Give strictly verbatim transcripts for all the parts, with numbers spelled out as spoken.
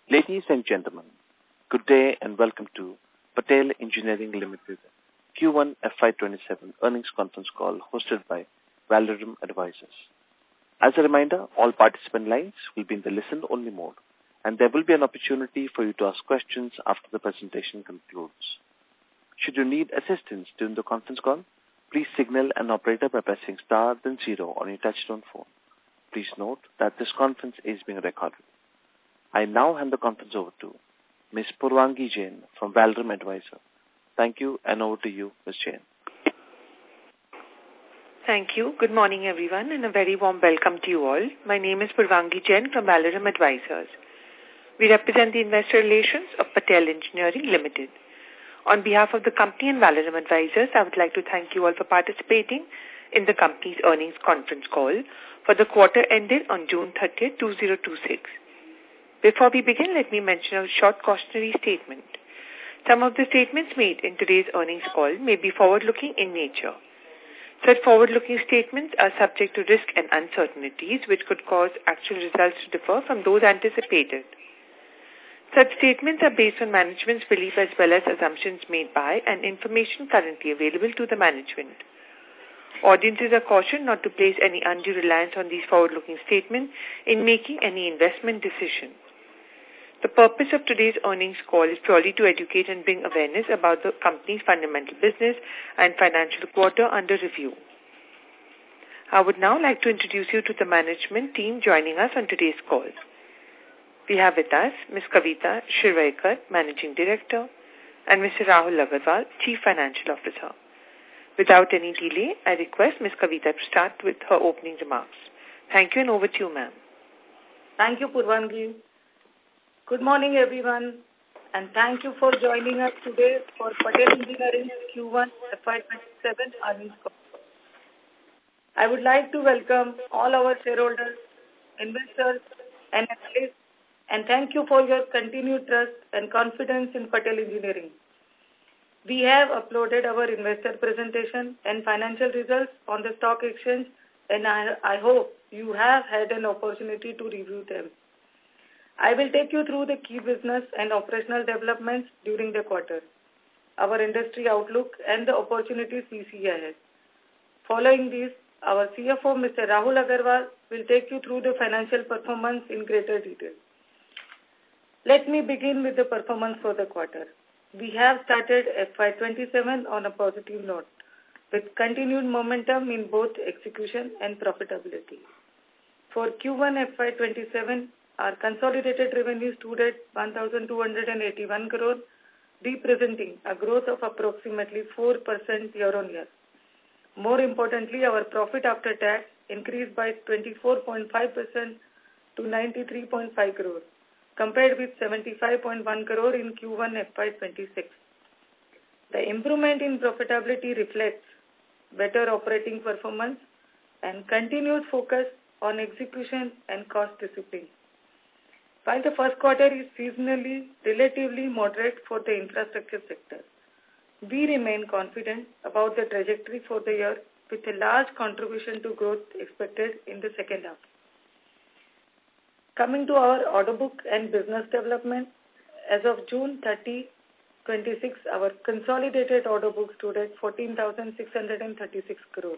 Ladies and gentlemen, good day and welcome to Patel Engineering Limited Q one F Y twenty-seven earnings conference call hosted by Valorem Advisors. As a reminder, all participant lines will be in the listen-only mode, and there will be an opportunity for you to ask questions after the presentation concludes. Should you need assistance during the conference call, please signal an operator by pressing star then zero on your touchtone phone. Please note that this conference is being recorded. I now hand the conference over to Miz Purvangi Jain from Valorem Advisors. Thank you, and over to you, Miz Jain. Thank you. Good morning, everyone, and a very warm welcome to you all. My name is Purvangi Jain from Valorem Advisors. We represent the investor relations of Patel Engineering Limited. On behalf of the company and Valorem Advisors, I would like to thank you all for participating in the company's earnings conference call for the quarter ended on June thirtieth, two thousand twenty-six. Before we begin, let me mention a short cautionary statement. Some of the statements made in today's earnings call may be forward-looking in nature. Such forward-looking statements are subject to risk and uncertainties which could cause actual results to differ from those anticipated. Such statements are based on management's belief as well as assumptions made by and information currently available to the management. Audiences are cautioned not to place any undue reliance on these forward-looking statements in making any investment decision. The purpose of today's earnings call is purely to educate and bring awareness about the company's fundamental business and financial quarter under review. I would now like to introduce you to the management team joining us on today's call. We have with us Miz Kavita Shirvaikar, Managing Director, and Mister Rahul Agarwal, Chief Financial Officer. Without any delay, I request Miz Kavita to start with her opening remarks. Thank you, and over to you, ma'am. Thank you, Purvangi. Good morning, everyone, and thank you for joining us today for Patel Engineering Q one F Y twenty-seven earnings call. I would like to welcome all our shareholders, investors, and analysts, and thank you for your continued trust and confidence in Patel Engineering. We have uploaded our investor presentation and financial results on the stock exchange, and I, I hope you have had an opportunity to review them. I will take you through the key business and operational developments during the quarter, our industry outlook, and the opportunities we see ahead. Following this, our C F O, Mister Rahul Agarwal, will take you through the financial performance in greater detail. Let me begin with the performance for the quarter. We have started F Y twenty-seven on a positive note, with continued momentum in both execution and profitability. For Q one F Y twenty-seven, our consolidated revenue stood at one thousand two hundred eighty-one crore, representing a growth of approximately four percent year-on-year. More importantly, our profit after tax increased by twenty-four point five percent to ninety-three point five crore. Compared with seventy-five point one crore in Q one F Y twenty-six. The improvement in profitability reflects better operating performance and continued focus on execution and cost discipline. While the first quarter is seasonally relatively moderate for the infrastructure sector, we remain confident about the trajectory for the year with a large contribution to growth expected in the second half. Coming to our order book and business development, as of June thirtieth, twenty-six, our consolidated order book stood at fourteen thousand six hundred thirty-six crore.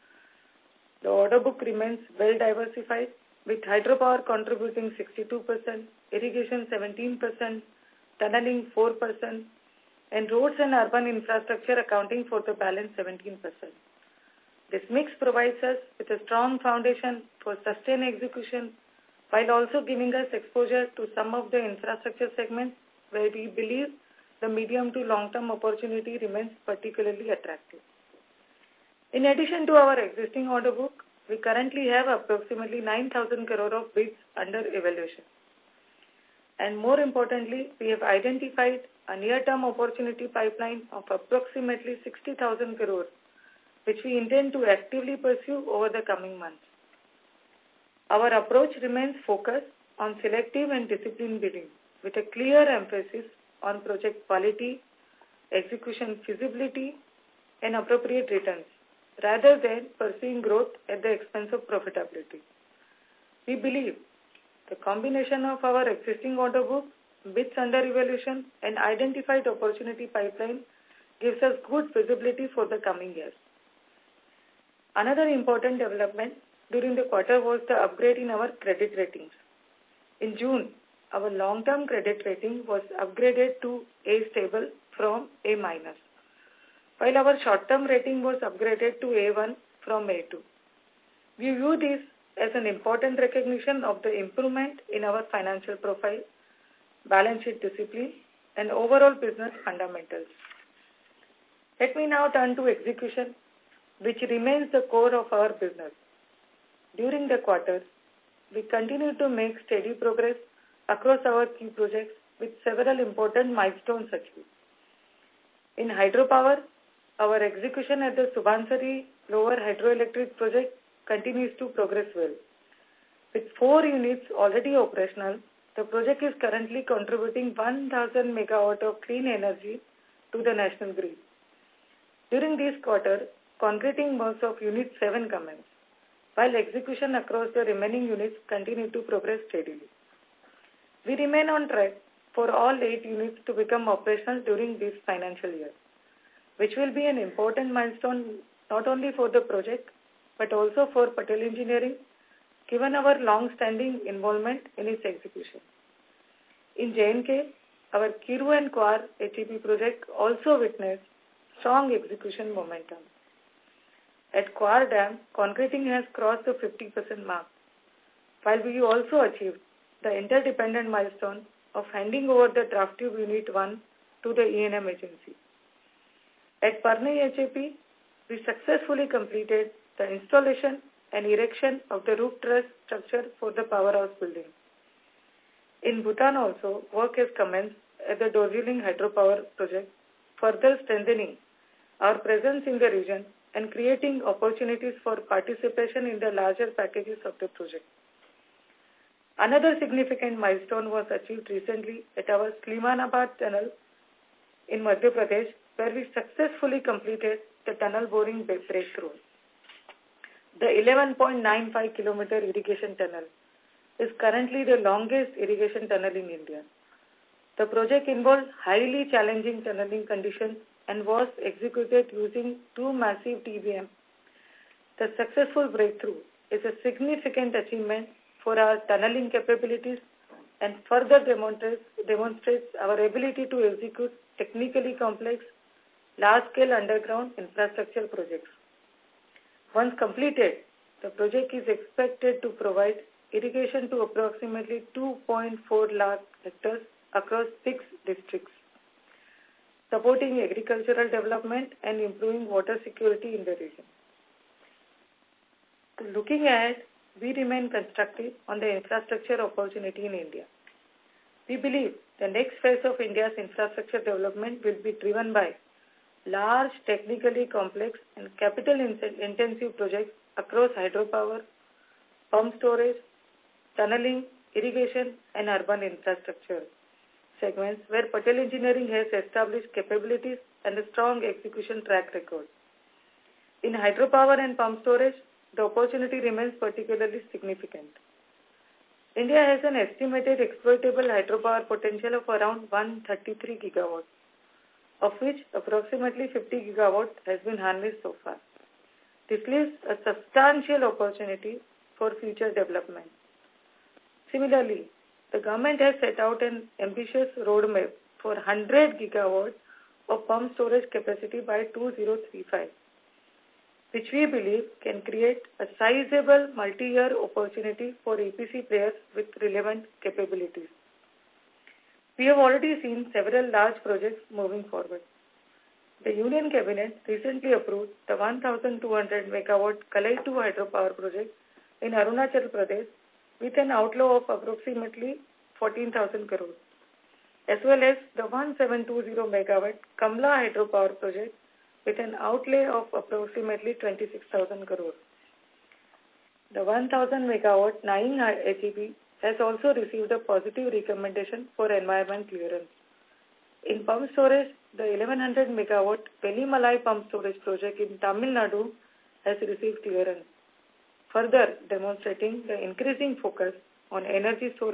The order book remains well diversified, with hydropower contributing sixty-two percent, irrigation seventeen percent, tunneling four percent, and roads and urban infrastructure accounting for the balance seventeen percent. This mix provides us with a strong foundation for sustained execution, while also giving us exposure to some of the infrastructure segments where we believe the medium to long-term opportunity remains particularly attractive. In addition to our existing order book, we currently have approximately nine thousand crore of bids under evaluation. And more importantly, we have identified a near-term opportunity pipeline of approximately sixty thousand crore, which we intend to actively pursue over the coming months. Our approach remains focused on selective and disciplined bidding, with a clear emphasis on project quality, execution feasibility, and appropriate returns, rather than pursuing growth at the expense of profitability. We believe the combination of our existing order book bids under evaluation, and identified opportunity pipeline gives us good visibility for the coming years. Another important development during the quarter was the upgrade in our credit ratings. In June, our long-term credit rating was upgraded to A stable from A minus, while our short-term rating was upgraded to A one from A two. We view this as an important recognition of the improvement in our financial profile, balance sheet discipline, and overall business fundamentals. Let me now turn to execution, which remains the core of our business. During the quarter, we continue to make steady progress across our key projects with several important milestones achieved. In hydropower, our execution at the Subansiri Lower Hydroelectric Project continues to progress well. With four units already operational, the project is currently contributing one thousand megawatt of clean energy to the national grid. During this quarter, concreting works of Unit seven commenced, while execution across the remaining units continued to progress steadily. We remain on track for all eight units to become operational during this financial year, which will be an important milestone not only for the project but also for Patel Engineering, given our long-standing involvement in its execution. In J and K, our Kiru and Kwar H E P project also witnessed strong execution momentum. At Kwar Dam, concreting has crossed the fifty percent mark, while we also achieved the interdependent milestone of handing over the draft tube Unit one to the E and M agency. At Parnai H A P, we successfully completed the installation and erection of the roof truss structure for the powerhouse building. In Bhutan also, work has commenced at the Darjeeling hydropower project, further strengthening our presence in the region and creating opportunities for participation in the larger packages of the project. Another significant milestone was achieved recently at our Slimanabad tunnel in Madhya Pradesh, where we successfully completed the tunnel boring breakthrough. The eleven point nine five kilometer irrigation tunnel is currently the longest irrigation tunnel in India. The project involved highly challenging tunneling conditions and was executed using two massive T B M. The successful breakthrough is a significant achievement for our tunneling capabilities and further demonstrates, demonstrates our ability to execute technically complex, large-scale underground infrastructure projects. Once completed, the project is expected to provide irrigation to approximately two point four lakh hectares across six districts, supporting agricultural development and improving water security in the region. Looking ahead, we remain constructive on the infrastructure opportunity in India. We believe the next phase of India's infrastructure development will be driven by large, technically complex and capital-intensive projects across hydropower, pump storage, tunneling, irrigation, and urban infrastructure segments where Patel Engineering has established capabilities and a strong execution track record. In hydropower and pump storage, the opportunity remains particularly significant. India has an estimated exploitable hydropower potential of around one hundred thirty-three gigawatts, of which approximately fifty gigawatts has been harnessed so far. This leaves a substantial opportunity for future development. Similarly, the government has set out an ambitious roadmap for one hundred gigawatts of pump storage capacity by two thousand thirty-five, which we believe can create a sizable multi-year opportunity for E P C players with relevant capabilities. We have already seen several large projects moving forward. The Union Cabinet recently approved the one thousand two hundred megawatt Kalai two hydropower project in Arunachal Pradesh with an outflow of approximately fourteen thousand crores, as well as the one thousand seven hundred twenty megawatt Kamla hydropower project with an outlay of approximately twenty-six thousand crores. The one thousand megawatt Naing H E P has also received a positive recommendation for environment clearance. In pump storage, the eleven hundred megawatt Velimalai pump storage project in Tamil Nadu has received clearance, further demonstrating the increasing focus on energy storage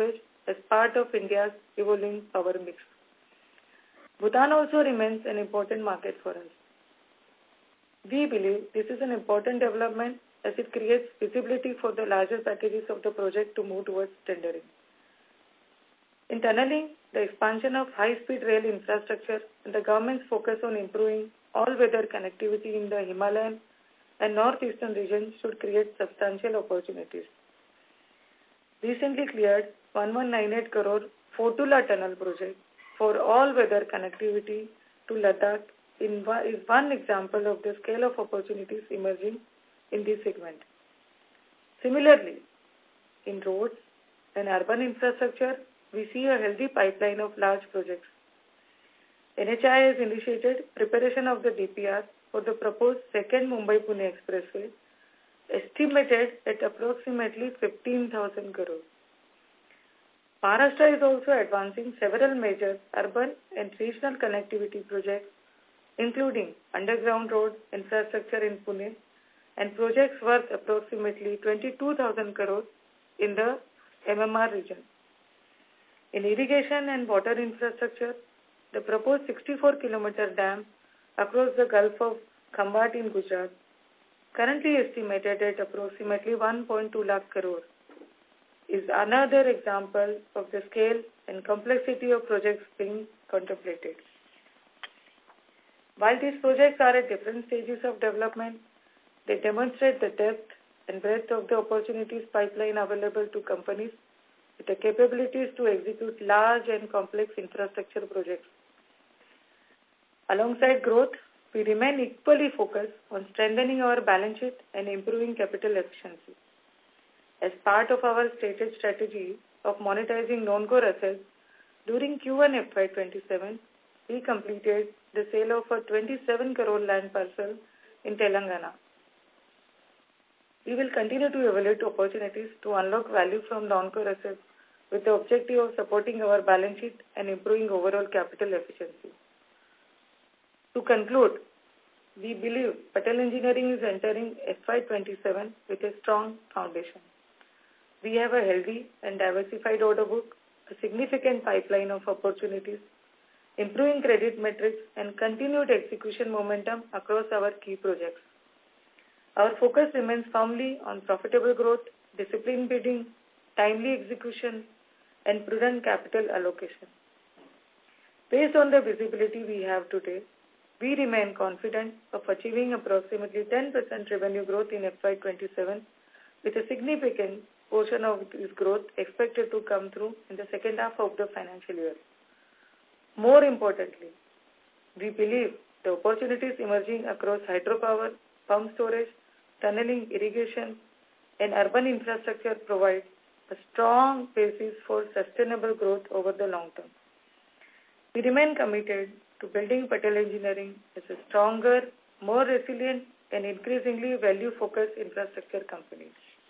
as part of India's evolving power mix. Bhutan also remains an important market for us. We believe this is an important development as it creates visibility for the larger packages of the project to move towards tendering. In tunneling, the expansion of high-speed rail infrastructure and the government's focus on improving all-weather connectivity in the Himalayan and northeastern regions should create substantial opportunities. Recently cleared one thousand one hundred ninety-eight crore Fortula tunnel project for all-weather connectivity to Ladakh in one, is one example of the scale of opportunities emerging in this segment. Similarly, in roads and urban infrastructure, we see a healthy pipeline of large projects. N H A I has initiated preparation of the D P R for the proposed second Mumbai-Pune Expressway, estimated at approximately fifteen thousand crore. Maharashtra is also advancing several major urban and regional connectivity projects, including underground road infrastructure in Pune and projects worth approximately twenty-two thousand crore in the M M R region. In irrigation and water infrastructure, the proposed sixty-four kilometer dam across the Gulf of Khambat in Gujarat, currently estimated at approximately one point two lakh crore, is another example of the scale and complexity of projects being contemplated. While these projects are at different stages of development, they demonstrate the depth and breadth of the opportunities pipeline available to companies with the capabilities to execute large and complex infrastructure projects. Alongside growth, we remain equally focused on strengthening our balance sheet and improving capital efficiency. As part of our stated strategy of monetizing non-core assets, during Q one F Y twenty-seven, we completed the sale of a twenty-seven crore land parcel in Telangana. We will continue to evaluate opportunities to unlock value from non-core assets with the objective of supporting our balance sheet and improving overall capital efficiency. To conclude, we believe Patel Engineering is entering F Y twenty-seven with a strong foundation. We have a healthy and diversified order book, a significant pipeline of opportunities, improving credit metrics, and continued execution momentum across our key projects. Our focus remains firmly on profitable growth, disciplined bidding, timely execution, and prudent capital allocation. Based on the visibility we have today, we remain confident of achieving approximately ten percent revenue growth in F Y twenty-seven, with a significant portion of this growth expected to come through in the second half of the financial year. More importantly, we believe the opportunities emerging across hydropower, pump storage, tunneling, irrigation, and urban infrastructure provide a strong basis for sustainable growth over the long term. We remain committed to building Patel Engineering as a stronger, more resilient, and increasingly value-focused infrastructure company.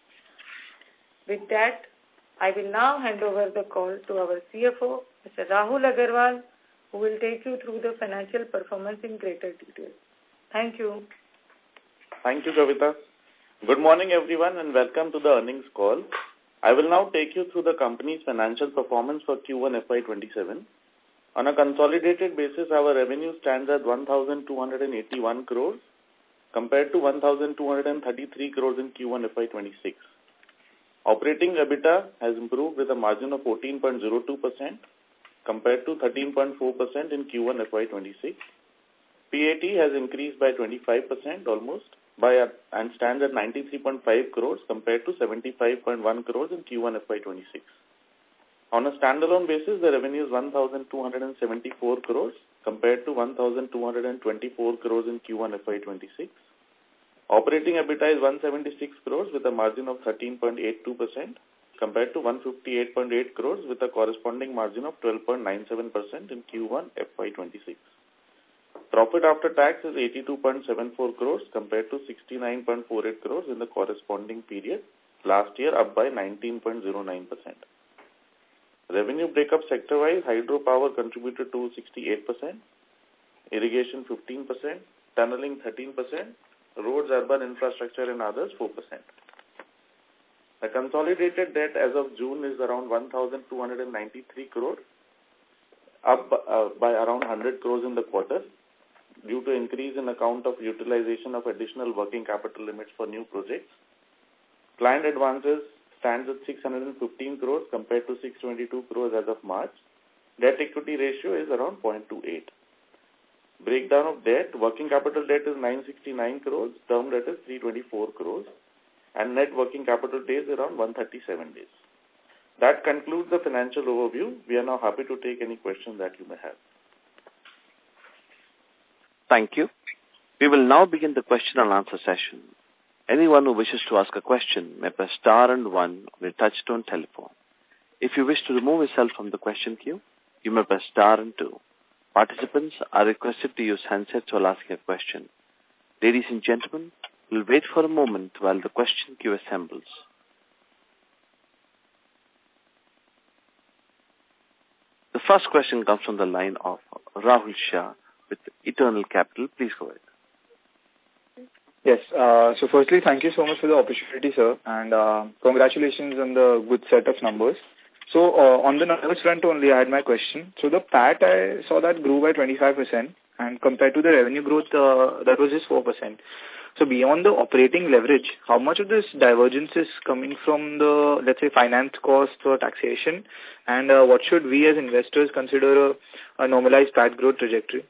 With that, I will now hand over the call to our C F O, Mister Rahul Agarwal, who will take you through the financial performance in greater detail. Thank you. Thank you, Kavita. Good morning, everyone, and welcome to the earnings call. I will now take you through the company's financial performance for Q one F Y twenty-seven. On a consolidated basis, our revenue stands at one thousand two hundred eighty-one crores compared to one thousand two hundred thirty-three crores in Q one F Y twenty-six. Operating EBITDA has improved with a margin of fourteen point zero two percent compared to thirteen point four percent in Q one F Y twenty-six. P A T has increased by twenty-five percent almost by a, and stands at ninety-three point five crores compared to seventy-five point one crores in Q one F Y twenty-six. On a standalone basis, the revenue is one thousand two hundred seventy-four crores compared to one thousand two hundred twenty-four crores in Q one F Y twenty-six. Operating EBITDA is one hundred seventy-six crores with a margin of thirteen point eight two percent compared to one hundred fifty-eight point eight crores with a corresponding margin of twelve point nine seven percent in Q one F Y twenty-six. Profit after tax is eighty-two point seven four crores compared to sixty-nine point four eight crores in the corresponding period last year, up by nineteen point zero nine percent. Revenue breakup sector-wise, hydropower contributed to sixty-eight percent, irrigation fifteen percent, tunneling thirteen percent, roads, urban infrastructure and others four percent. The consolidated debt as of June is around one thousand two hundred ninety-three crores, up uh, by around one hundred crores in the quarter due to increase in account of utilization of additional working capital limits for new projects. Client advances stands at six hundred fifteen crores compared to six hundred twenty-two crores as of March. Debt equity ratio is around zero point two eight. Breakdown of debt, working capital debt is nine hundred sixty-nine crores, term debt is three hundred twenty-four crores, and net working capital days around one hundred thirty-seven days. That concludes the financial overview. We are now happy to take any questions that you may have. Thank you. We will now begin the question and answer session. Anyone who wishes to ask a question may press star and one on a touch-tone telephone. If you wish to remove yourself from the question queue, you may press star and two. Participants are requested to use handsets while asking a question. Ladies and gentlemen, we'll wait for a moment while the question queue assembles. The first question comes from the line of Rahul Shah with Eternal Capital. Please go ahead. Yes. Uh, so firstly, thank you so much for the opportunity, sir, and uh, congratulations on the good set of numbers. So uh, on the numbers front only, I had my question. So the P A T, I saw that grew by twenty-five percent, and compared to the revenue growth, uh, that was just four percent. So beyond the operating leverage, how much of this divergence is coming from the, let's say, finance cost or taxation, and uh, what should we as investors consider a, a normalized P A T growth trajectory?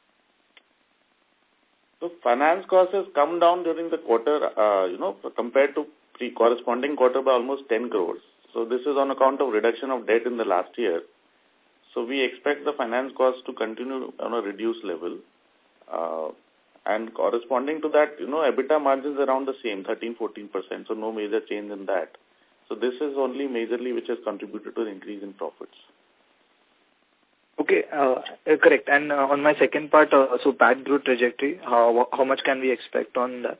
So finance cost has come down during the quarter, uh, you know, compared to the corresponding quarter by almost ten crores. So this is on account of reduction of debt in the last year. So we expect the finance cost to continue on a reduced level. Uh, and corresponding to that, you know, EBITDA margins around the same, thirteen to fourteen percent. So no major change in that. So this is only majorly which has contributed to the increase in profits. Okay, uh, correct. And uh, on my second part, uh, so P A T growth trajectory, how, how much can we expect on that?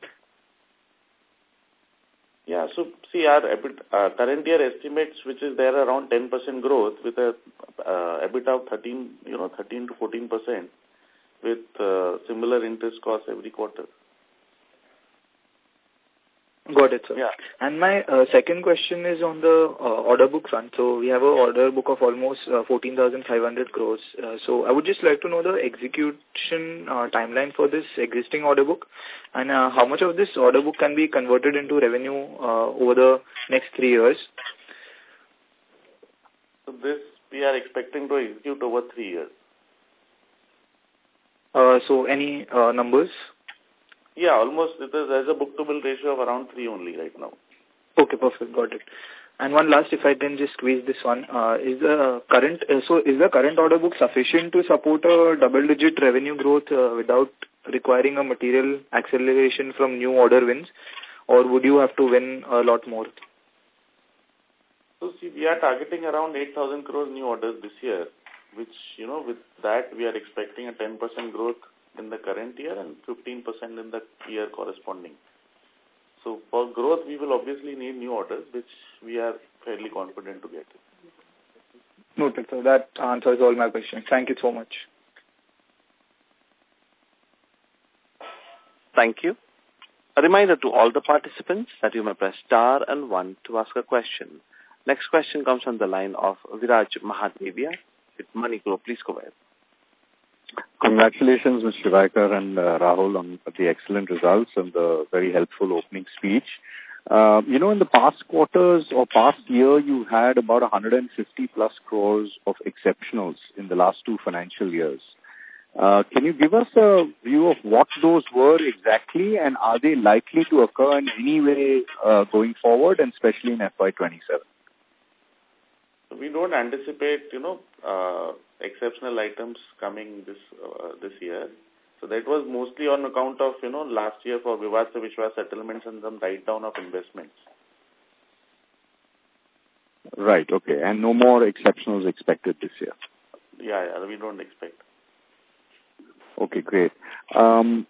Yeah, so see our uh, current year estimates, which is there around ten percent growth with a uh, EBITDA of thirteen, you know, thirteen to fourteen percent with uh, similar interest costs every quarter. Got it, sir. Yeah. And my uh, second question is on the uh, order book front. So we have an order book of almost uh, fourteen thousand five hundred crores. Uh, so I would just like to know the execution uh, timeline for this existing order book, and uh, how much of this order book can be converted into revenue uh, over the next three years. So this we are expecting to execute over three years. Uh, so any uh, numbers? Yeah, almost. It is, there's a book-to-bill ratio of around three only right now. Okay, perfect. Got it. And one last, if I can just squeeze this one, uh, is the current uh, so is the current order book sufficient to support a double-digit revenue growth uh, without requiring a material acceleration from new order wins, or would you have to win a lot more? So see, we are targeting around eight thousand crores new orders this year, which, you know, with that we are expecting a ten percent growth in the current year and fifteen percent in the year corresponding. So for growth, we will obviously need new orders, which we are fairly confident to get. Noted, so that answers all my questions. Thank you so much. Thank you. A reminder to all the participants that you may press star and one to ask a question. Next question comes from the line of Viraj Mahadevia with MoneyGrow. Please go ahead. Congratulations, Mister Shivakar and uh, Rahul, on the excellent results and the very helpful opening speech. Uh, you know, in the past quarters or past year, you had about one hundred fifty plus crores of exceptionals in the last two financial years. Uh, can you give us a view of what those were exactly, and are they likely to occur in any way uh, going forward, and especially in F Y twenty-seven? We don't anticipate, you know, uh, exceptional items coming this uh, this year. So that was mostly on account of, you know, last year for Vivad Se Vishwas settlements and some write-down of investments. Right, okay. And no more exceptionals expected this year? Yeah, yeah, we don't expect. Okay, great. Um,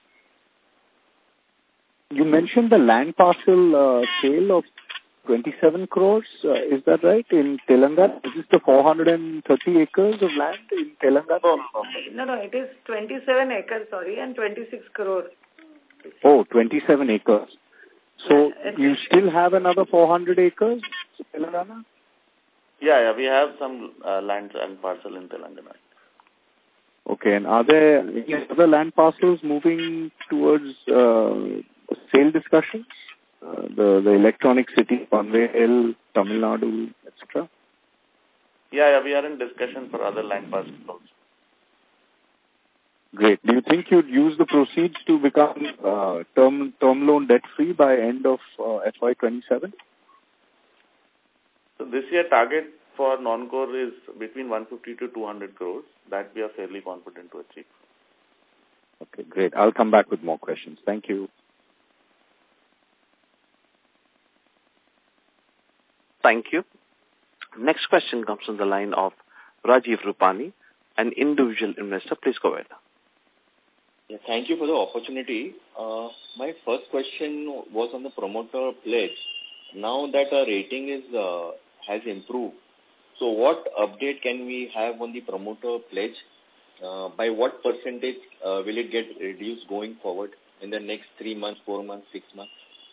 you mentioned the land parcel uh, sale of twenty-seven crores, uh, is that right, in Telangana? Is this the four hundred thirty acres of land in Telangana? No, no, no, it is twenty-seven acres, sorry, and twenty-six crores. Oh, twenty-seven acres. So you still have another four hundred acres, Telangana? Yeah, yeah, we have some uh, land and parcel in Telangana. Okay, and are there any other land parcels moving towards uh, sale discussions? Uh, the, the electronic city, Panvel, Tamil Nadu, et cetera? Yeah, yeah, we are in discussion for other land parcels also. Great. Do you think you'd use the proceeds to become uh, term term loan debt-free by end of uh, F Y twenty-seven? So this year target for non-core is between one fifty to two hundred crores. That we are fairly confident to achieve. Okay, great. I'll come back with more questions. Thank you. Thank you. Next question comes from the line of Rajiv Rupani, an individual investor. Please go ahead. Yeah, thank you for the opportunity. Uh, my first question was on the promoter pledge. Now that our rating is uh, has improved, so what update can we have on the promoter pledge? Uh, by what percentage uh, will it get reduced going forward in the next three months, four months, six months?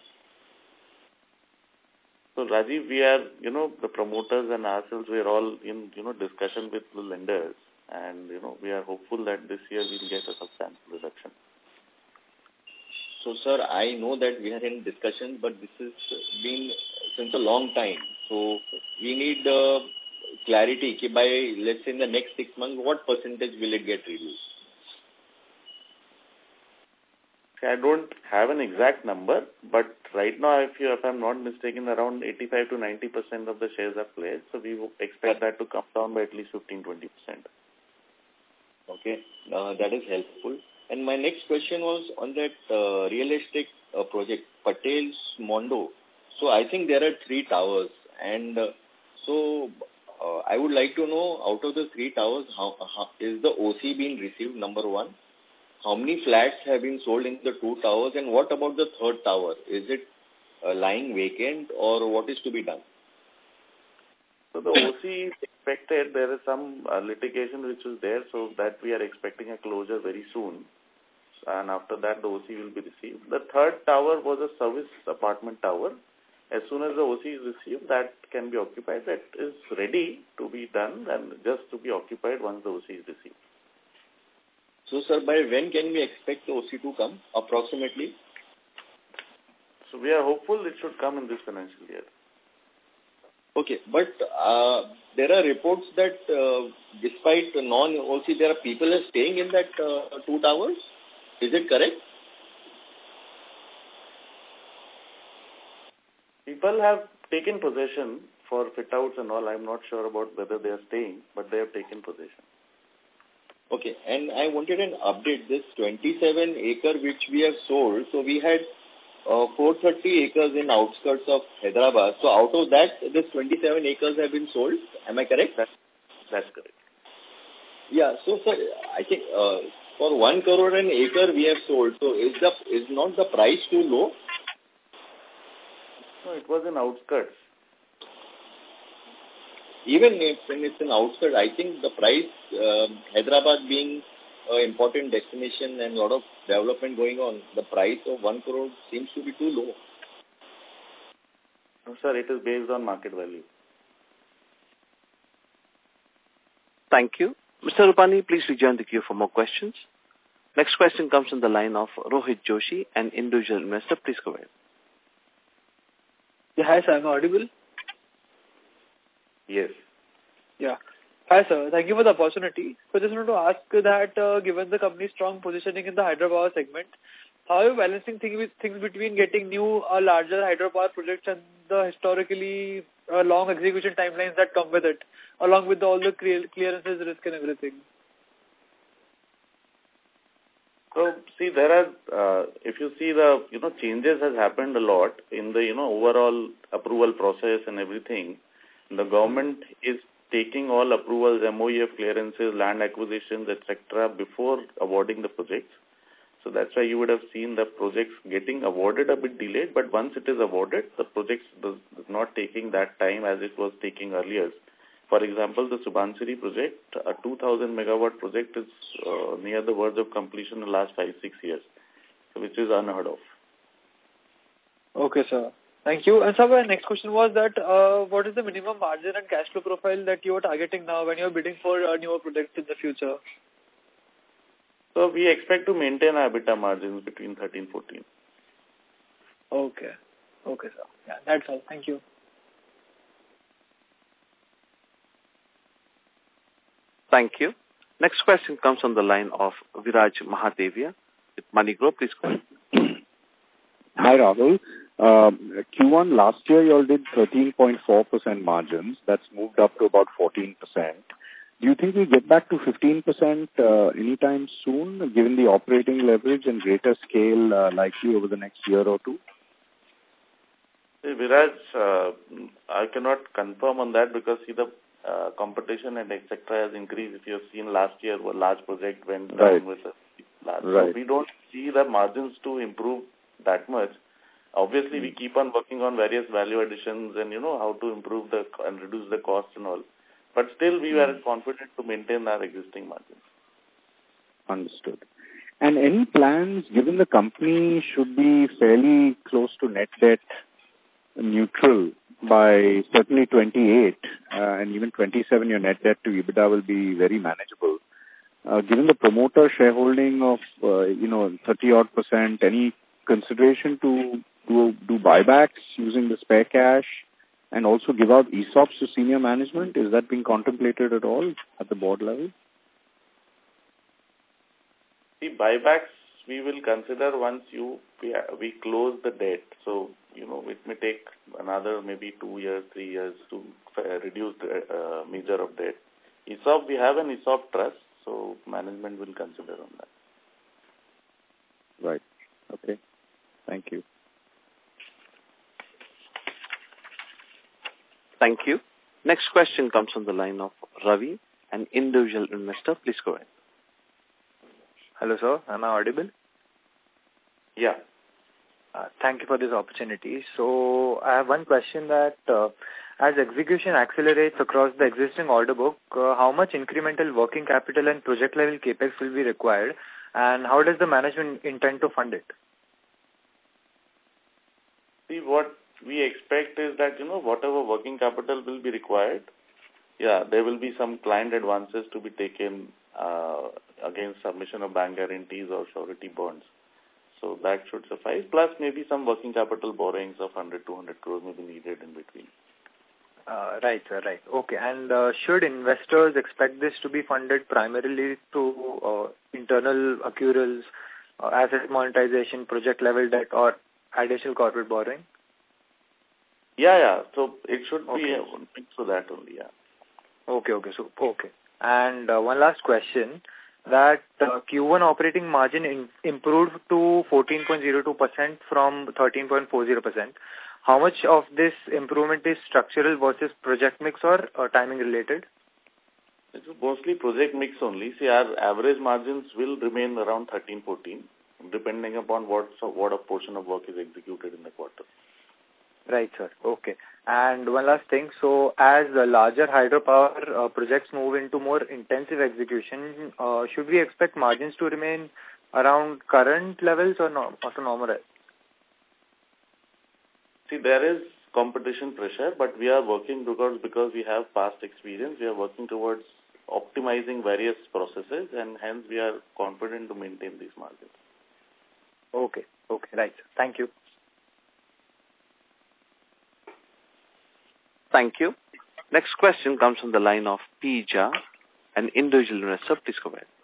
So Rajiv, we are, you know, the promoters and ourselves, we are all in, you know, discussion with the lenders. And, you know, we are hopeful that this year we'll get a substantial reduction. So, sir, I know that we are in discussion, but this has been since a long time. So, we need uh, clarity. Ki by, let's say, in the next six months, what percentage will it get reduced? I don't have an exact number, but right now, if, you, if I'm not mistaken, around eighty-five to ninety percent of the shares are pledged. So, we expect that to come down by at least fifteen to twenty percent. Okay, uh, that is helpful. And my next question was on that uh, real estate uh, project, Patel's Mondo. So I think there are three towers. And uh, so uh, I would like to know, out of the three towers, how, how is the O C being received, number one? How many flats have been sold in the two towers? And what about the third tower? Is it uh, lying vacant or what is to be done? So the O C is expected, there is some uh, litigation which is there, so that we are expecting a closure very soon. And after that, the O C will be received. The third tower was a service apartment tower. As soon as the O C is received, that can be occupied. That is ready to be done and just to be occupied once the O C is received. So, sir, by when can we expect the O C to come, approximately? So we are hopeful it should come in this financial year. Okay, but uh, there are reports that uh, despite non-O C, there are people are staying in that uh, two towers. Is it correct? People have taken possession for fit-outs and all. I'm not sure about whether they are staying, but they have taken possession. Okay, and I wanted an update. This twenty-seven acre which we have sold, so we had uh, four hundred thirty acres in outskirts of Hyderabad. So out of that, this twenty-seven acres have been sold. Am I correct? That's, that's correct. Yeah, so sir, I think uh, for one crore an acre we have sold. So is the is not the price too low? No, it was in outskirts. Even if when it's an outskirt, I think the price, uh, Hyderabad being an important destination and a lot of development going on, the price of one crore seems to be too low. No, sir, it is based on market value. Thank you. Mister Rupani, please rejoin the queue for more questions. Next question comes from the line of Rohit Joshi, an individual investor. Please go ahead. Yeah, hi, sir. I'm audible? Yes. Yeah. Hi, sir. Thank you for the opportunity. So just wanted to ask that, uh, given the company's strong positioning in the hydropower segment, how are you balancing things, with, things between getting new or uh, larger hydropower projects and the historically uh, long execution timelines that come with it, along with the, all the clearances, risk and everything? So, see, there are, uh, if you see the, you know, changes has happened a lot in the, you know, overall approval process and everything. The government is taking all approvals, M O E F clearances, land acquisitions, et cetera before awarding the projects. So that's why you would have seen the projects getting awarded a bit delayed, but once it is awarded, the projects does, is not taking that time as it was taking earlier. For example, the Subansiri project, a two thousand megawatt project is uh, near the verge of completion in the last five, six years, which is unheard of. Okay, sir. Thank you. And sir, my next question was that uh, what is the minimum margin and cash flow profile that you are targeting now when you are bidding for uh, newer projects in the future? So we expect to maintain our EBITDA margins between thirteen to fourteen. Okay. Okay, sir. Yeah, that's all. Thank you. Thank you. Next question comes on the line of Viraj Mahadevia with MoneyGrow. Please go ahead. Hi, Rahul. Uh, Q one last year, you all did thirteen point four percent margins. That's moved up to about fourteen percent. Do you think we'll get back to fifteen percent uh, anytime soon, given the operating leverage and greater scale uh, likely over the next year or two? Hey, Viraj, uh, I cannot confirm on that because see the uh, competition and et cetera has increased. If you have seen last year, a large project went down right. with a large. Right. So we don't see the margins to improve that much. Obviously, mm. we keep on working on various value additions and, you know, how to improve the and reduce the cost and all. But still, we were mm. confident to maintain our existing margins. Understood. And any plans, given the company should be fairly close to net debt neutral by certainly twenty-eight, uh, and even twenty-seven, your net debt to EBITDA will be very manageable. Uh, given the promoter shareholding of, uh, you know, thirty odd percent, any consideration to do, do buybacks using the spare cash and also give out E S O Ps to senior management? Is that being contemplated at all at the board level? The buybacks we will consider once you we, we close the debt. So, you know, it may take another maybe two years, three years to uh, reduce the uh, measure of debt. E S O P, we have an E S O P trust, so management will consider on that. Right. Okay. Thank you. Thank you. Next question comes on the line of Ravi, an individual investor. Please go ahead. Hello, sir. Am I audible? Yeah. Uh, thank you for this opportunity. So I have one question that uh, as execution accelerates across the existing order book, uh, how much incremental working capital and project level capex will be required, and how does the management intend to fund it? See, what we expect is that, you know, whatever working capital will be required, yeah, there will be some client advances to be taken uh, against submission of bank guarantees or surety bonds. So that should suffice. Plus maybe some working capital borrowings of one hundred, two hundred crores may be needed in between. Uh, right, sir, right. Okay. And uh, should investors expect this to be funded primarily through uh, internal accruals, uh, asset monetization, project level debt, or additional corporate borrowing? Yeah, yeah. So it should okay. be a mix of that only, yeah. Okay, okay. So, okay. And uh, one last question, that uh, Q one operating margin in, improved to fourteen point zero two percent from thirteen point four zero percent. How much of this improvement is structural versus project mix or uh, timing related? It's mostly project mix only. See, our average margins will remain around thirteen, fourteen, depending upon what, so what a portion of work is executed in the quarter. Right, sir. Okay. And one last thing. So as the larger hydropower uh, projects move into more intensive execution, uh, should we expect margins to remain around current levels or, no, or to normalize? See, there is competition pressure, but we are working because, because we have past experience. We are working towards optimizing various processes, and hence we are confident to maintain these margins. Okay. Okay. Right. Thank you. Thank you. Next question comes from the line of P. Jha, an individual investor. Please go ahead.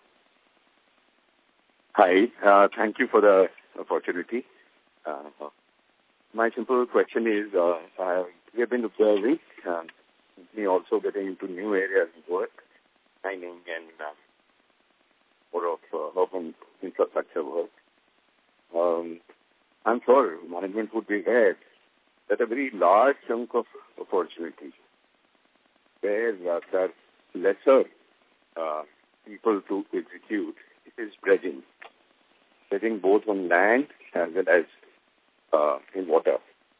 Hi. Uh, thank you for the opportunity. Uh, my simple question is, uh, uh, we have been observing uh, me also getting into new areas of work, mining and uh, more of uh, urban infrastructure work. Um, I'm sure management would be aware that a very large chunk of opportunity where uh, there are lesser uh, people to execute is dredging. Dredging both on land as well as uh, in water.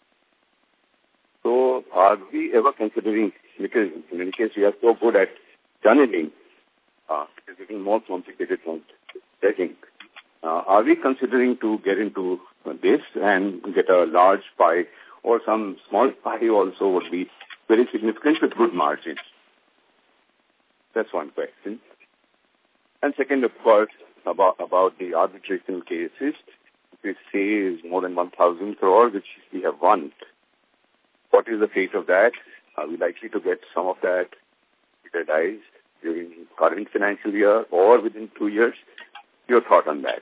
So are we ever considering, because in any case we are so good at tunneling, uh, it is getting more complicated from dredging. Uh, are we considering to get into this and get a large pie or some small pie also would be very significant with good margins? That's one question. And second, of course, about, about the arbitration cases. We say is more than one thousand crore, which we have won. What is the fate of that? Are we likely to get some of that recognized during current financial year or within two years? Your thought on that?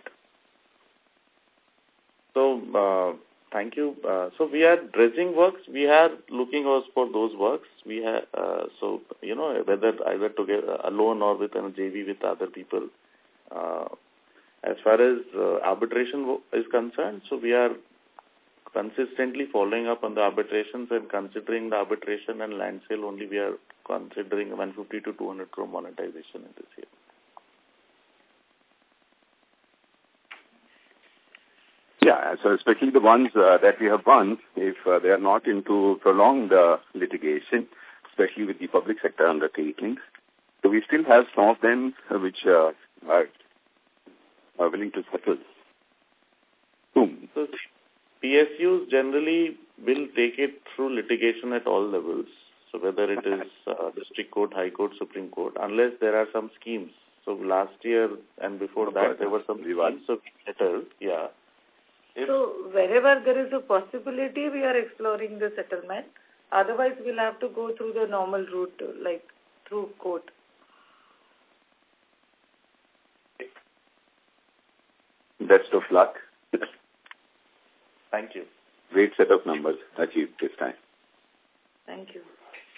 So, uh, thank you. Uh, so, we are dredging works. We are looking also for those works. We have, uh, so, you know, whether either together alone or with a J V with other people. Uh, as far as uh, arbitration is concerned, so we are consistently following up on the arbitrations and considering the arbitration and land sale only. We are considering one fifty to two hundred crore monetization in this year. Yeah, so especially the ones uh, that we have won, if uh, they are not into prolonged uh, litigation, especially with the public sector undertakings, so we still have some of them uh, which uh, are, are willing to settle. Boom. So P S Us generally will take it through litigation at all levels. So whether it is uh, district court, high court, supreme court, unless there are some schemes. So last year and before that, there were some schemes, so we settled, yeah. If so wherever there is a possibility, we are exploring the settlement. Otherwise, we'll have to go through the normal route, like through court. Best of luck. Thank you. Great set of numbers achieved this time. Thank you.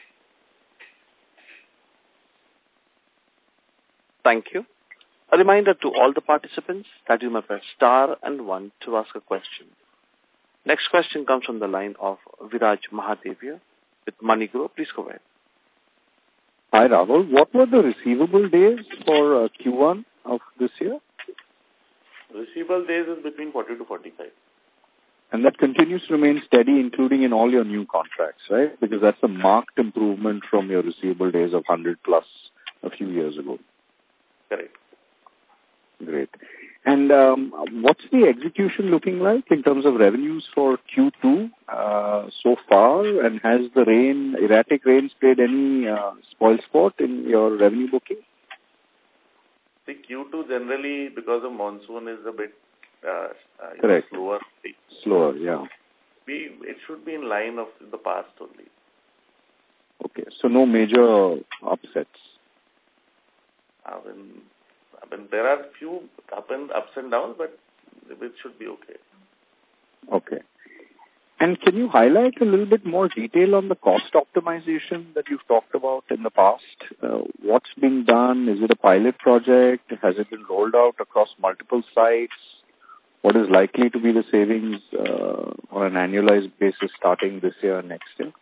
Thank you. A reminder to all the participants that you may press star and one to ask a question. Next question comes from the line of Viraj Mahadevia with MoneyGrow. Please go ahead. Hi, Rahul. What were the receivable days for uh, Q one of this year? Receivable days is between forty to forty-five. And that continues to remain steady, including in all your new contracts, right? Because that's a marked improvement from your receivable days of one hundred plus a few years ago. Correct. Great. And um, what's the execution looking like in terms of revenues for Q two uh, so far? And has the rain, erratic rains, played any uh, spoil sport in your revenue booking? The Q two generally, because of monsoon, is a bit uh, uh, Correct. slower. Slower, yeah. We, it should be in line of the past only. Okay, so no major upsets. I mean, I mean, there are few up and ups and downs, but it should be okay. Okay. And can you highlight a little bit more detail on the cost optimization that you've talked about in the past? Uh, what's being done? Is it a pilot project? Has it been rolled out across multiple sites? What is likely to be the savings uh, on an annualized basis starting this year and next year?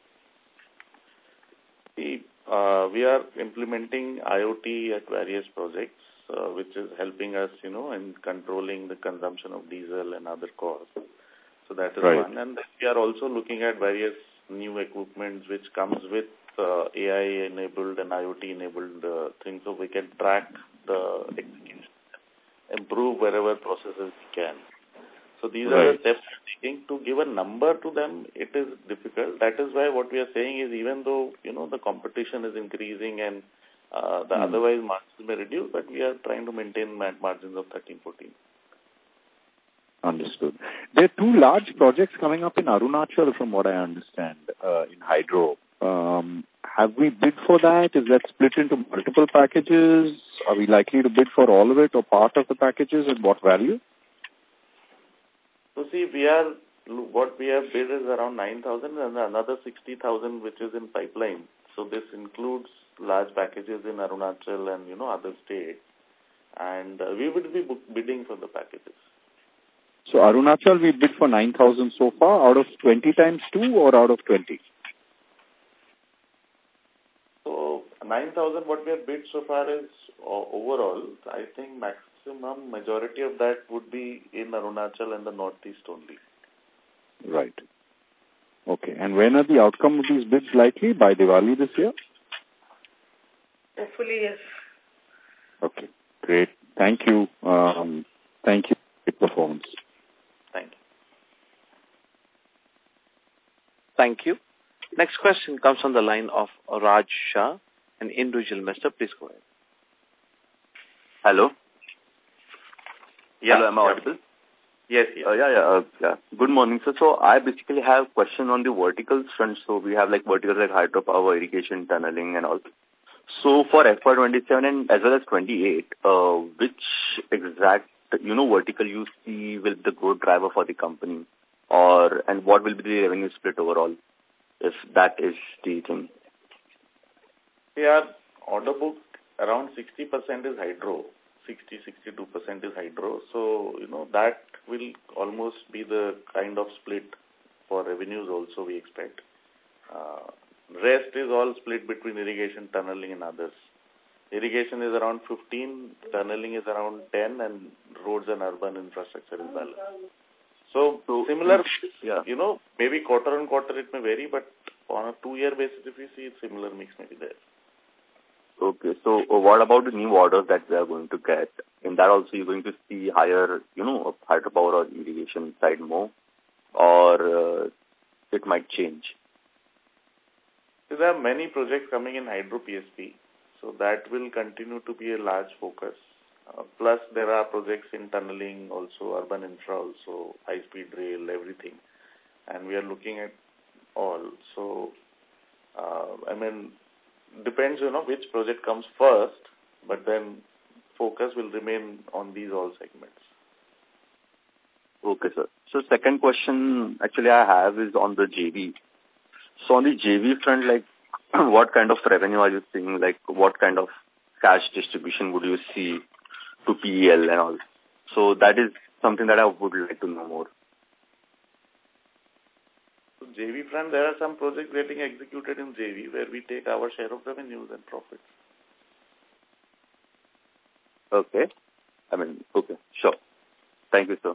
We, uh, we are implementing I O T at various projects, uh, which is helping us, you know, in controlling the consumption of diesel and other costs. So that is right. one. And we are also looking at various new equipment which comes with uh, A I-enabled and I O T-enabled uh, things, so we can track the execution, improve wherever processes we can. So these right. are the steps we're taking. To give a number to them, it is difficult. That is why what we are saying is, even though, you know, the competition is increasing and uh, the mm. otherwise margins may reduce, but we are trying to maintain margins of thirteen, fourteen. Understood. There are two large projects coming up in Arunachal, from what I understand, uh, in hydro. Um, have we bid for that? Is that split into multiple packages? Are we likely to bid for all of it or part of the packages, and what value? So see, we are, what we have bid is around nine thousand and another sixty thousand which is in pipeline. So this includes large packages in Arunachal and, you know, other states. And uh, we would be bidding for the packages. So Arunachal, we bid for nine thousand so far, out of twenty times two or out of twenty? So nine thousand what we have bid so far is uh, overall, I think maximum majority of that would be in Arunachal and the Northeast only. Right. Okay. And when are the outcome of these bids likely? By Diwali this year? Hopefully, yes. Okay. Great. Thank you. Um, thank you. Good performance. Thank you. Thank you. Next question comes from the line of Raj Shah, an individual investor. Please go ahead. Hello. Yeah, Hello, am I audible? Yes, yes. Uh, yeah, yeah, uh, yeah. Good morning, sir. So I basically have a question on the verticals front. So we have like verticals like hydropower, irrigation, tunneling and all. So for F Y twenty-seven and as well as twenty-eight, uh, which exact, you know, vertical you see will be the growth driver for the company? Or, and what will be the revenue split overall, if that is the thing? Yeah, order book around sixty percent is hydro. sixty to sixty-two percent is hydro. So, you know, that will almost be the kind of split for revenues also we expect. Uh, rest is all split between irrigation, tunneling and others. Irrigation is around fifteen, tunneling is around ten and roads and urban infrastructure is balanced. So, so similar, yeah. you know, maybe quarter on quarter it may vary, but on a two-year basis if you see, similar mix may be there. Okay, so uh, what about the new orders that we are going to get? In that also you're going to see higher, you know, hydropower or irrigation side more, or uh, it might change? So there are many projects coming in hydro P S P, so that will continue to be a large focus. Uh, plus there are projects in tunneling also, urban infra also, high-speed rail, everything. And we are looking at all. So, uh, I mean, depends, you know, which project comes first, but then focus will remain on these all segments. Okay, sir. So second question actually I have is on the J V. So on the J V front, like what kind of revenue are you seeing? Like what kind of cash distribution would you see to P E L and all? So that is something that I would like to know more. So J V front, there are some projects getting executed in J V where we take our share of revenues and profits. Okay. I mean, okay, sure. Thank you, sir.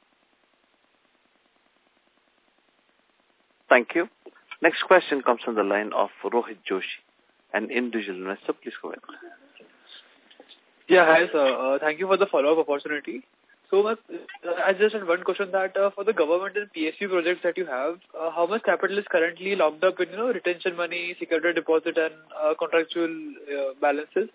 Thank you. Next question comes from the line of Rohit Joshi, an individual investor. Please go ahead. Yeah, hi, sir. Uh, thank you for the follow-up opportunity. So, uh, I just had one question that uh, for the government and P S U projects that you have, uh, how much capital is currently locked up in, you know, retention money, security deposit, and uh, contractual uh, balances?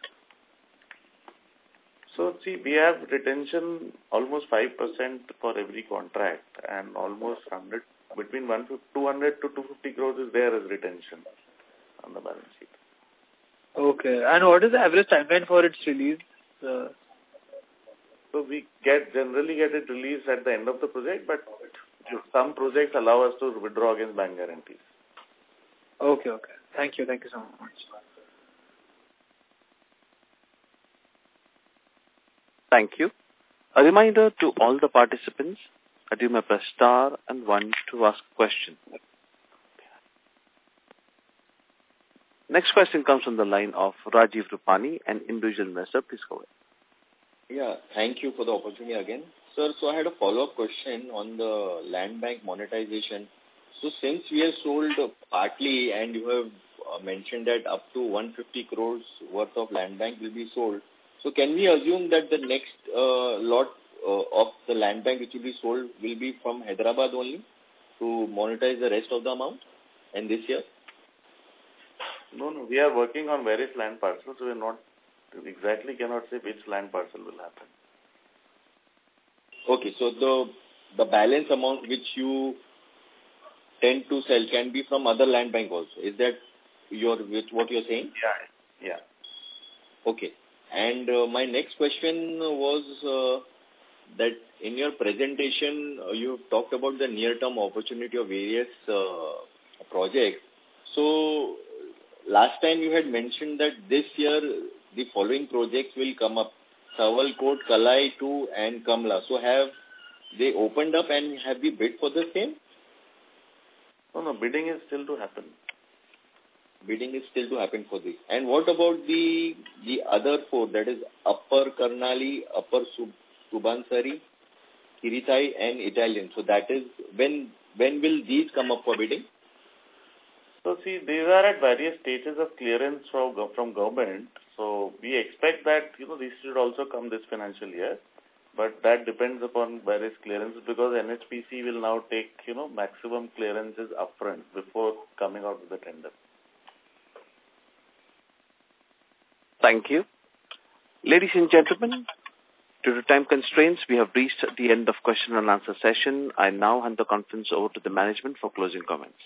So, see, we have retention almost five percent for every contract and almost one hundred, between two hundred to two hundred fifty crores is there as retention on the balance sheet. Okay. And what is the average timeline for its release? Uh, so we get generally get it released at the end of the project, but some projects allow us to withdraw against bank guarantees. Okay, okay. Thank you. Thank you so much. Thank you. A reminder to all the participants that you may press star and one to ask a question. Next question comes from the line of Rajiv Rupani, an individual investor. Please go ahead. Yeah, thank you for the opportunity again. Sir, so I had a follow-up question on the land bank monetization. So since we have sold partly and you have uh, mentioned that up to one hundred fifty crores worth of land bank will be sold, so can we assume that the next uh, lot uh, of the land bank which will be sold will be from Hyderabad only to monetize the rest of the amount and this year? No, no, we are working on various land parcels. We are not exactly cannot say which land parcel will happen. Okay, so the the balance amount which you tend to sell can be from other land bank also. Is that your what you're saying? Yeah, yeah. Okay. And uh, my next question was uh, that in your presentation, uh, you talked about the near-term opportunity of various uh, projects. So last time you had mentioned that this year the following projects will come up: Sawalkot, Kalai two and Kamla. So have they opened up and have we bid for the same? No, no, bidding is still to happen. Bidding is still to happen for this. And what about the the other four, that is Upper Karnali, Upper Sub Subansari, Kiritai and Italian. So that is, when when will these come up for bidding? So see, these are at various stages of clearance from, from government. So we expect that, you know, these should also come this financial year. but that depends upon various clearances because N H P C will now take, you know, maximum clearances upfront before coming out with the tender. Thank you. Ladies and gentlemen, due to time constraints, we have reached the end of question and answer session. I now hand the conference over to the management for closing comments.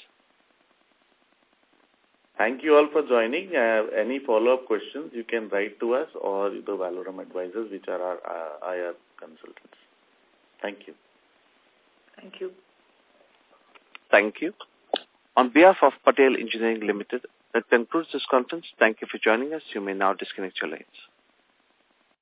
Thank you all for joining. Uh, any follow-up questions, you can write to us or the Valorum advisors, which are our uh, I R consultants. Thank you. Thank you. Thank you. On behalf of Patel Engineering Limited, that concludes this conference. Thank you for joining us. You may now disconnect your lines.